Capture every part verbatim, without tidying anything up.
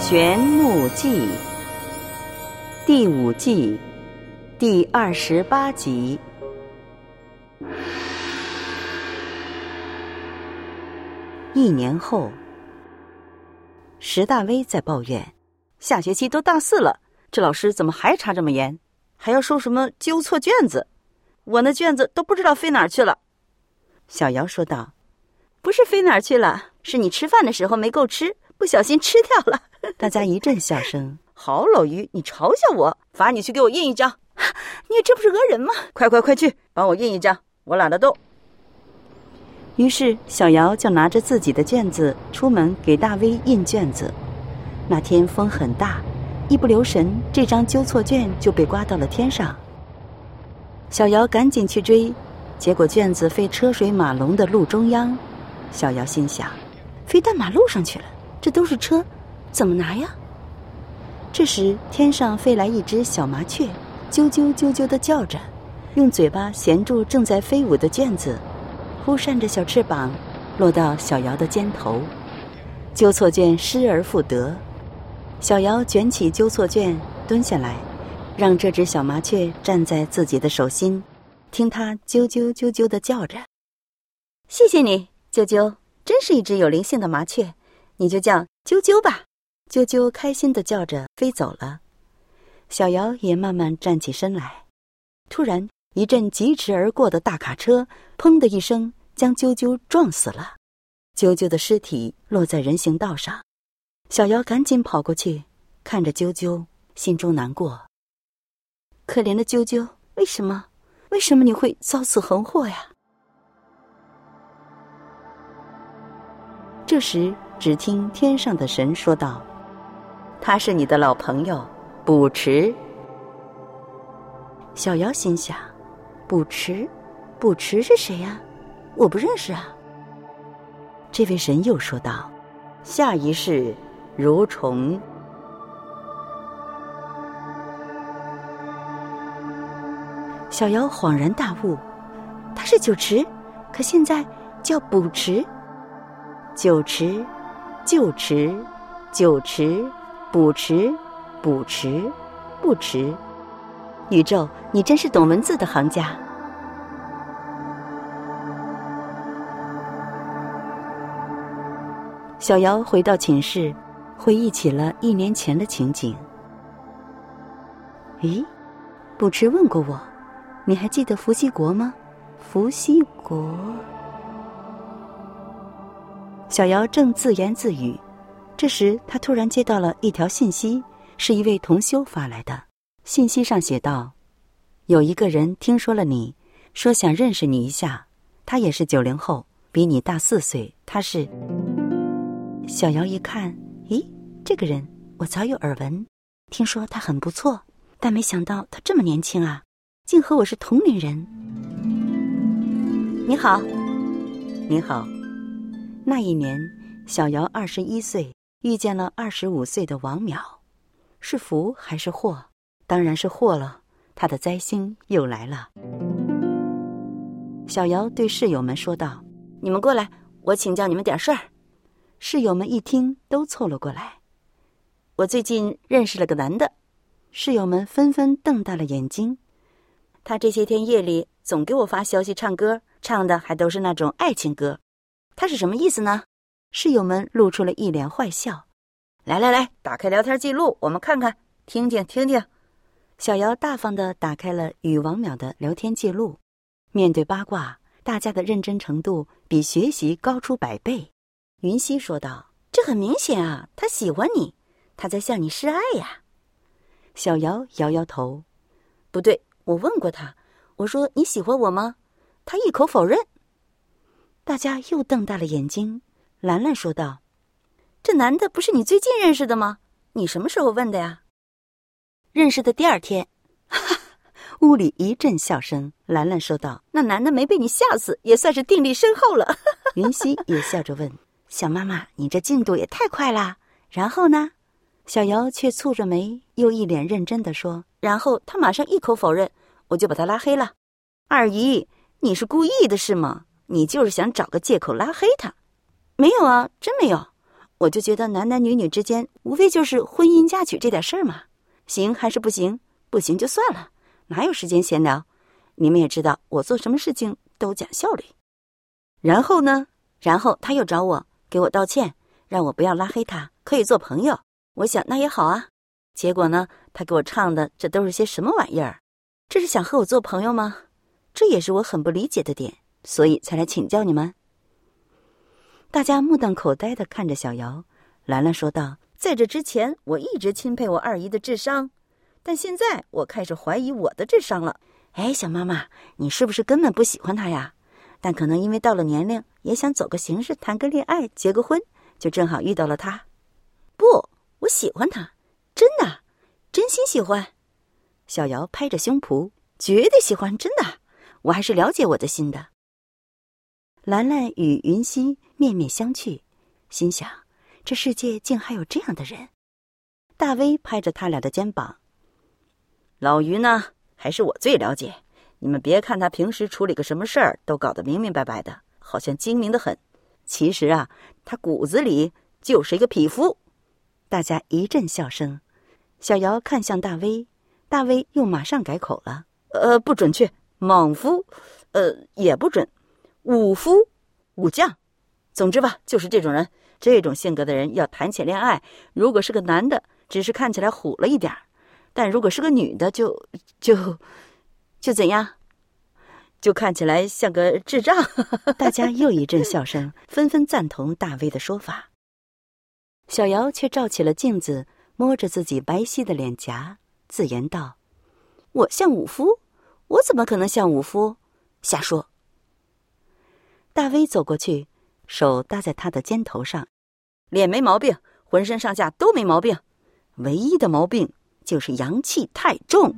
玄木记第五季第二十八集。一年后，石大威在抱怨，下学期都大四了，这老师怎么还查这么严，还要收什么纠错卷子，我那卷子都不知道飞哪儿去了。小姚说道，不是飞哪儿去了，是你吃饭的时候没够吃，不小心吃掉了。大家一阵笑声。好老于，你嘲笑我，罚你去给我印一张。你这不是讹人吗？快快快去帮我印一张，我懒得动。于是小姚就拿着自己的卷子出门给大威印卷子。那天风很大，一不留神这张纠错卷就被刮到了天上。小姚赶紧去追，结果卷子飞车水马龙的路中央。小姚心想，飞到马路上去了，这都是车，怎么拿呀？这时天上飞来一只小麻雀，啾啾啾啾地叫着，用嘴巴衔住正在飞舞的卷子，忽扇着小翅膀落到小姚的肩头。纠错卷失而复得，小姚卷起纠错卷蹲下来，让这只小麻雀站在自己的手心，听它啾啾啾啾地叫着。谢谢你，啾啾，真是一只有灵性的麻雀，你就叫啾啾吧。啾啾开心地叫着飞走了。小姚也慢慢站起身来。突然一阵疾驰而过的大卡车砰的一声将啾啾撞死了，啾啾的尸体落在人行道上。小姚赶紧跑过去，看着啾啾，心中难过。可怜的啾啾，为什么为什么你会遭此横祸呀？这时只听天上的神说道，他是你的老朋友卜迟。小姚心想，卜迟卜迟是谁呀？我不认识啊。这位神又说道，下一世蠕虫。小姚恍然大悟，他是酒池，可现在叫卜迟。酒池旧池酒池卜迟卜迟不迟。宇宙，你真是懂文字的行家。小姚回到寝室，回忆起了一年前的情景。咦，卜迟问过我，你还记得伏羲国吗？伏羲国。小姚正自言自语，这时他突然接到了一条信息，是一位同修发来的。信息上写道，有一个人听说了你，说想认识你一下，他也是九零后，比你大四岁，他是……小姚一看，咦，这个人我早有耳闻，听说他很不错，但没想到他这么年轻啊，竟和我是同龄人。你好。你好。那一年小姚二十一岁，遇见了二十五岁的王淼。是福还是祸？当然是祸了，他的灾星又来了。小姚对室友们说道，你们过来，我请教你们点事儿。室友们一听都凑了过来。我最近认识了个男的。室友们纷纷瞪大了眼睛。他这些天夜里总给我发消息唱歌，唱的还都是那种爱情歌。他是什么意思呢？室友们露出了一脸坏笑。来来来，打开聊天记录，我们看看，听听听听。小姚大方地打开了与王淼的聊天记录。面对八卦，大家的认真程度比学习高出百倍。云溪说道，这很明显啊，他喜欢你，他在向你示爱呀。小姚摇摇头，不对，我问过他，我说你喜欢我吗？他一口否认。大家又瞪大了眼睛。兰兰说道，这男的不是你最近认识的吗？你什么时候问的呀？认识的第二天。屋里一阵笑声。兰兰说道，那男的没被你吓死，也算是定力深厚了。云溪也笑着问，小妈妈，你这进度也太快啦。然后呢？小姚却蹙着眉，又一脸认真地说，然后他马上一口否认，我就把他拉黑了。二姨，你是故意的是吗？你就是想找个借口拉黑他。没有啊，真没有。 我就觉得男男女女之间无非就是婚姻嫁娶这点事儿嘛，行还是不行，不行就算了，哪有时间闲聊？你们也知道我做什么事情都讲效率。然后呢，然后他又找我给我道歉，让我不要拉黑他，可以做朋友。我想那也好啊。结果呢，他给我唱的这都是些什么玩意儿？这是想和我做朋友吗？这也是我很不理解的点，所以才来请教你们。大家目瞪口呆地看着小瑶。兰兰说道，在这之前我一直钦佩我二姨的智商，但现在我开始怀疑我的智商了。哎，小妈妈，你是不是根本不喜欢他呀？但可能因为到了年龄，也想走个形式，谈个恋爱，结个婚，就正好遇到了他。不，我喜欢他，真的，真心喜欢。小瑶拍着胸脯，绝对喜欢，真的，我还是了解我的心的。兰兰与云溪面面相觑，心想这世界竟还有这样的人。大威拍着他俩的肩膀，老于呢，还是我最了解，你们别看他平时处理个什么事儿都搞得明明白白的，好像精明得很，其实啊，他骨子里就是一个匹夫。大家一阵笑声。小瑶看向大威，大威又马上改口了，呃，不准确，莽夫，呃，也不准，武夫，武将，总之吧，就是这种人，这种性格的人要谈起恋爱，如果是个男的，只是看起来虎了一点，但如果是个女的，就就就怎样？就看起来像个智障。大家又一阵笑声，纷纷赞同大威的说法。小瑶却照起了镜子，摸着自己白皙的脸颊，自言道：我像武夫？我怎么可能像武夫？瞎说。大威走过去，手搭在他的肩头上，脸没毛病，浑身上下都没毛病，唯一的毛病就是阳气太重。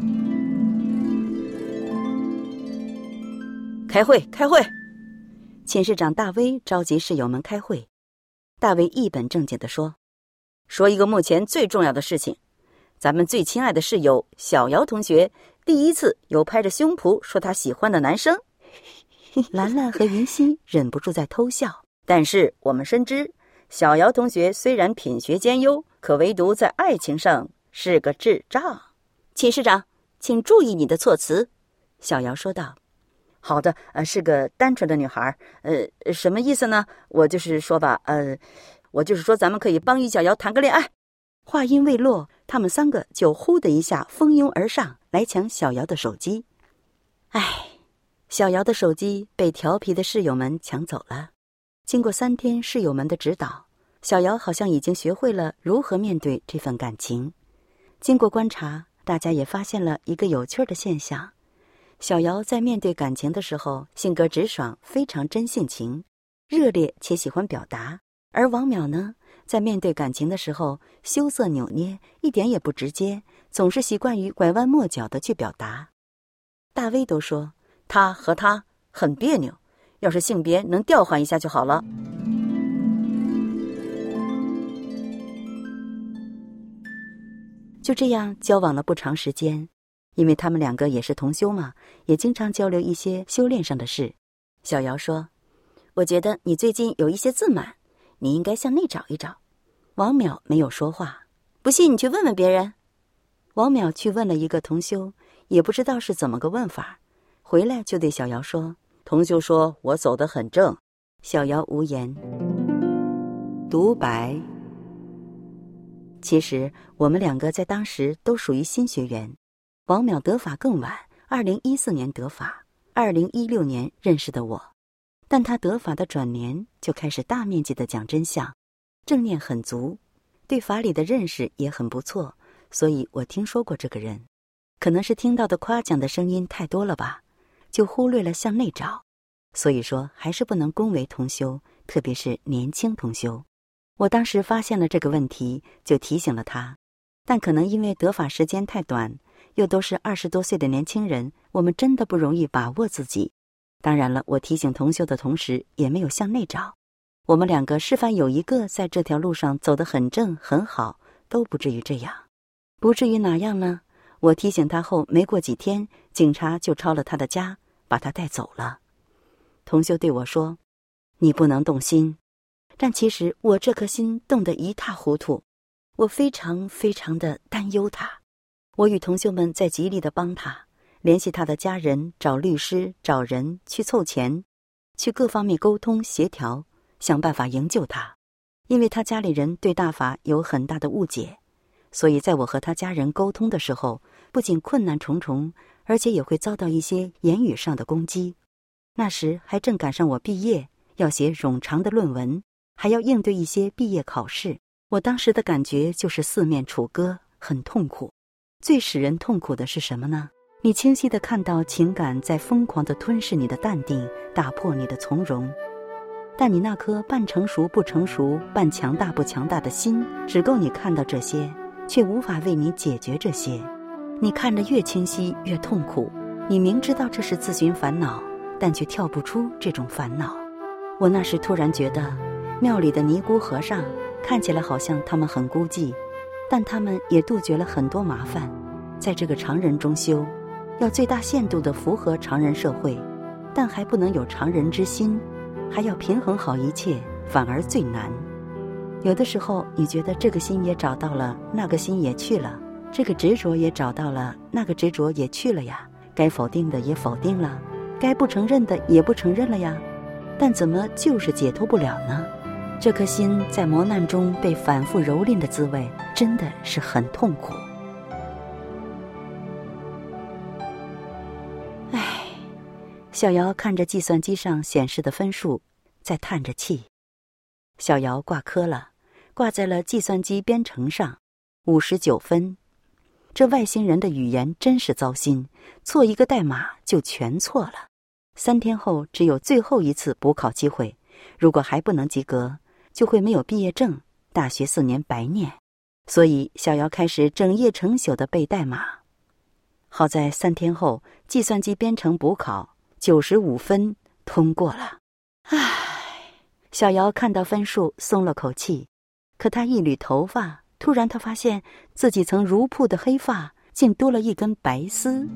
开会，开会！寝室长大威召集室友们开会。大威一本正经地说：说一个目前最重要的事情，咱们最亲爱的室友小瑶同学第一次有拍着胸脯说她喜欢的男生。兰兰和云溪忍不住在偷笑。但是我们深知，小瑶同学虽然品学兼优，可唯独在爱情上是个智障。寝室长，请注意你的措辞。小瑶说道。好的，呃，是个单纯的女孩，呃，什么意思呢？我就是说吧，呃，我就是说咱们可以帮于小瑶谈个恋爱。话音未落，他们三个就呼的一下蜂拥而上，来抢小瑶的手机。唉，小瑶的手机被调皮的室友们抢走了。经过三天室友们的指导，小瑶好像已经学会了如何面对这份感情。经过观察，大家也发现了一个有趣的现象。小瑶在面对感情的时候，性格直爽，非常真性情，热烈且喜欢表达；而王淼呢，在面对感情的时候，羞涩扭捏，一点也不直接，总是习惯于拐弯抹角的去表达。大威都说他和他很别扭，要是性别能调换一下就好了。就这样交往了不长时间。因为他们两个也是同修嘛，也经常交流一些修炼上的事。小瑶说：我觉得你最近有一些自满，你应该向内找一找。王淼没有说话。不信你去问问别人。王淼去问了一个同修，也不知道是怎么个问法，回来就对小瑶说：同修说我走得很正。小瑶无言。独白。其实我们两个在当时都属于新学员。王淼得法更晚，二零一四年得法，二零一六年认识的我，但他得法的转年就开始大面积的讲真相，正念很足，对法理的认识也很不错，所以我听说过这个人。可能是听到的夸奖的声音太多了吧，就忽略了向内找。所以说还是不能恭维同修，特别是年轻同修。我当时发现了这个问题，就提醒了他，但可能因为得法时间太短，又都是二十多岁的年轻人，我们真的不容易把握自己。当然了，我提醒同修的同时，也没有向内找。我们两个示范有一个在这条路上走得很正很好，都不至于这样。不至于哪样呢？我提醒他后，没过几天，警察就抄了他的家，把他带走了。同修对我说：你不能动心， 但其实我这颗心动得一塌糊涂，我非常非常的担忧他。我与同修们在极力的帮他，联系他的家人，找律师，找人去凑钱，去各方面沟通协调，想办法营救他。因为他家里人对大法有很大的误解，所以在我和他家人沟通的时候，不仅困难重重，而且也会遭到一些言语上的攻击。那时还正赶上我毕业，要写冗长的论文，还要应对一些毕业考试。我当时的感觉就是四面楚歌，很痛苦。最使人痛苦的是什么呢？你清晰地看到情感在疯狂地吞噬你的淡定，打破你的从容，但你那颗半成熟不成熟、半强大不强大的心，只够你看到这些，却无法为你解决这些。你看得越清晰越痛苦，你明知道这是自寻烦恼，但却跳不出这种烦恼。我那时突然觉得，庙里的尼姑和尚看起来好像他们很孤寂，但他们也杜绝了很多麻烦。在这个常人中修，要最大限度地符合常人社会，但还不能有常人之心，还要平衡好一切，反而最难。有的时候你觉得这个心也找到了，那个心也去了，这个执着也找到了，那个执着也去了呀，该否定的也否定了，该不承认的也不承认了呀，但怎么就是解脱不了呢？这颗心在磨难中被反复蹂躏的滋味，真的是很痛苦。唉，小瑶看着计算机上显示的分数，在叹着气。小瑶挂科了，挂在了计算机编程上，五十九分。这外星人的语言真是糟心，错一个代码就全错了。三天后只有最后一次补考机会，如果还不能及格，就会没有毕业证，大学四年白念。所以小瑶开始整夜成宿地背代码。好在三天后计算机编程补考九十五分通过了。唉，小瑶看到分数松了口气，可她一捋头发，突然她发现自己曾如瀑的黑发竟多了一根白丝。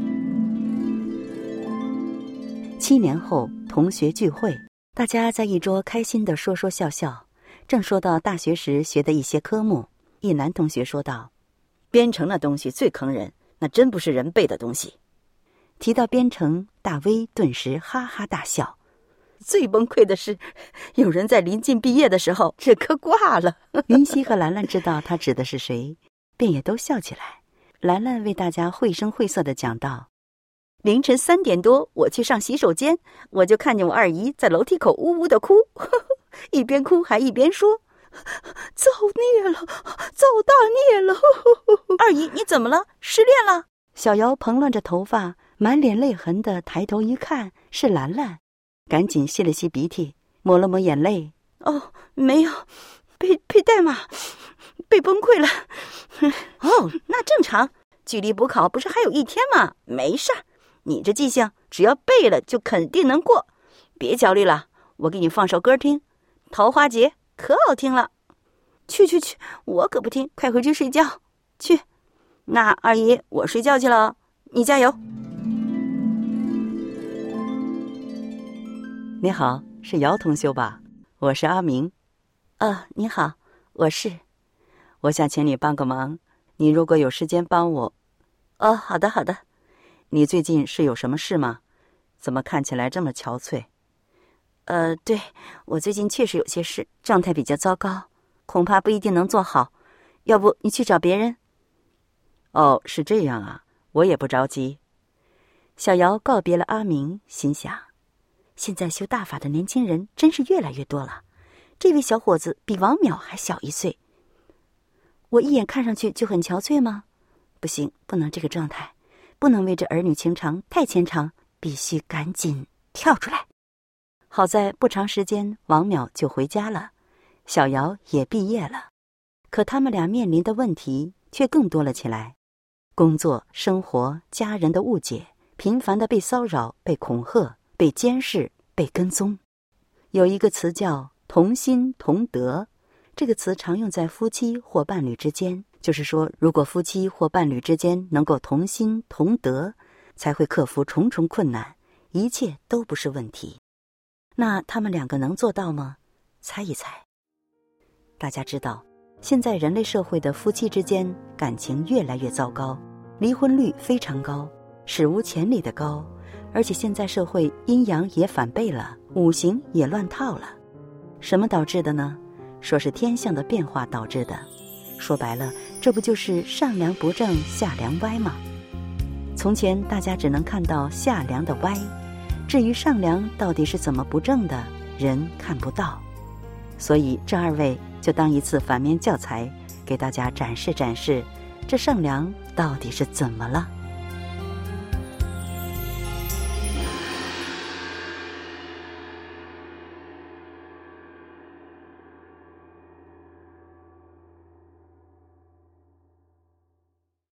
七年后同学聚会，大家在一桌开心地说说笑笑，正说到大学时学的一些科目，一男同学说道：编程那东西最坑人，那真不是人背的东西。提到编程，大威顿时哈哈大笑。最崩溃的是，有人在临近毕业的时候这科挂了。云溪和兰兰知道他指的是谁，便也都笑起来。兰兰为大家绘声绘色地讲道：凌晨三点多，我去上洗手间，我就看见我二姨在楼梯口呜呜地哭，呵呵，一边哭还一边说：造孽了，造大孽了！呵呵，二姨你怎么了？失恋了？小瑶蓬乱着头发，满脸泪痕地抬头一看，是兰兰，赶紧吸了吸鼻涕，抹了抹眼泪。哦，没有，背背代码，背崩溃了。哦，那正常，距离补考不是还有一天吗？没事儿，你这记性只要背了就肯定能过，别焦虑了。我给你放首歌听，《桃花劫》可好听了。去去去，我可不听，快回去睡觉。去，那二姨我睡觉去了，你加油。你好，是姚同修吧？我是阿明。啊，你好，我是。我想请你帮个忙，你如果有时间帮我。哦，好的好的。你最近是有什么事吗？怎么看起来这么憔悴？呃，对，我最近确实有些事，状态比较糟糕，恐怕不一定能做好。要不你去找别人？哦，是这样啊，我也不着急。小瑶告别了阿明，心想，现在修大法的年轻人真是越来越多了。这位小伙子比王淼还小一岁，我一眼看上去就很憔悴吗？不行，不能这个状态，不能为这儿女情长太牵长，必须赶紧跳出来。好在不长时间，王淼就回家了，小瑶也毕业了。可他们俩面临的问题却更多了起来，工作、生活、家人的误解，频繁的被骚扰、被恐吓、被监视、被跟踪。有一个词叫同心同德，这个词常用在夫妻或伴侣之间，就是说，如果夫妻或伴侣之间能够同心同德，才会克服重重困难，一切都不是问题。那他们两个能做到吗？ 猜一猜。大家知道，现在人类社会的夫妻之间感情越来越糟糕，离婚率非常高，史无前例的高，而且现在社会阴阳也反背了，五行也乱套了。什么导致的呢？说是天象的变化导致的。说白了，这不就是上梁不正下梁歪吗？从前大家只能看到下梁的歪，至于上梁到底是怎么不正的，人看不到。所以这二位就当一次反面教材，给大家展示展示这上梁到底是怎么了。